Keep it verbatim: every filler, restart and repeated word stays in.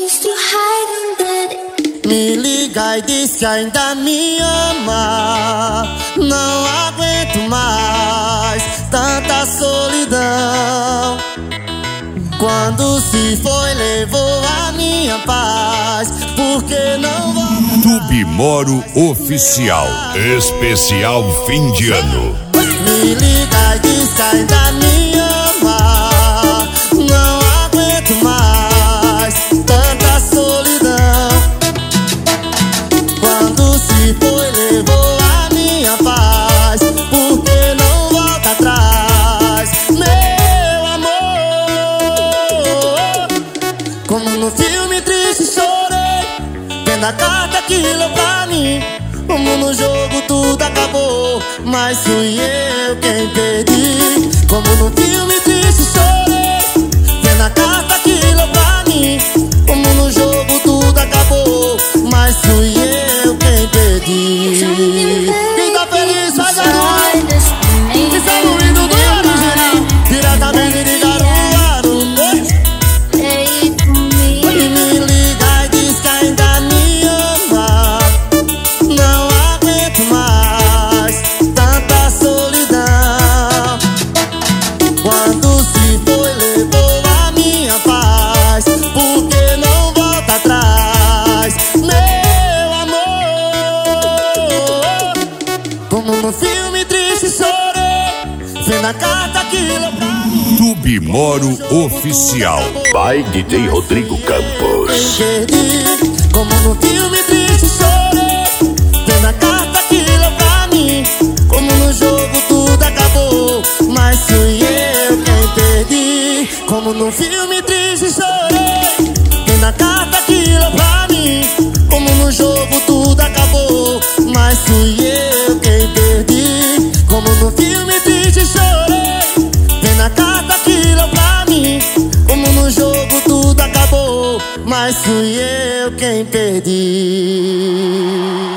used to hide in bed. Me liga e diz que ainda me ama. Não aguento mais tanta solidão. Quando se foi, levou a minha paz. Por que não volta? Tube Moro Oficial, especial fim de ano. Me liga e diz que ainda me ama. Não aguento mais tanta solidão. Quando se foi, levou a minha paz. Por que não volta atrás? Meu amor, como no filme triste chorei, vendo a carta que leu pra mim. Como no jogo tudo acabou, mas fui eu quem perdi. Como no filme triste chorei, vendo a carta que leu pra mim. Como no jogo tudo acabou, mas fui eu quem perdi. Quem tá feliz faz a luz. Isso é o hino do original, diretamente de Caruaru. E me liga e diz que ainda me ama. Não aguento mais tanta solidão. Quando se foi, levou a minha paz. Por que não volta atrás? Meu amor, como no filme triste chorei, vendo a carta que leu pra mim. Tube Moro Oficial, by D J Rodrigo Campos. Perdi, como no filme triste chorei, vendo a carta que leu pra mim. Como no jogo tudo acabou, mas fui eu quem perdi. Como no filme triste chorei, vendo a carta que leu pra mim. Como no jogo tudo acabou, mas fui eu quem perdi. Como no filme triste chorei, vendo a carta que leu pra mim. Como no jogo tudo acabou, mas fui eu quem perdi.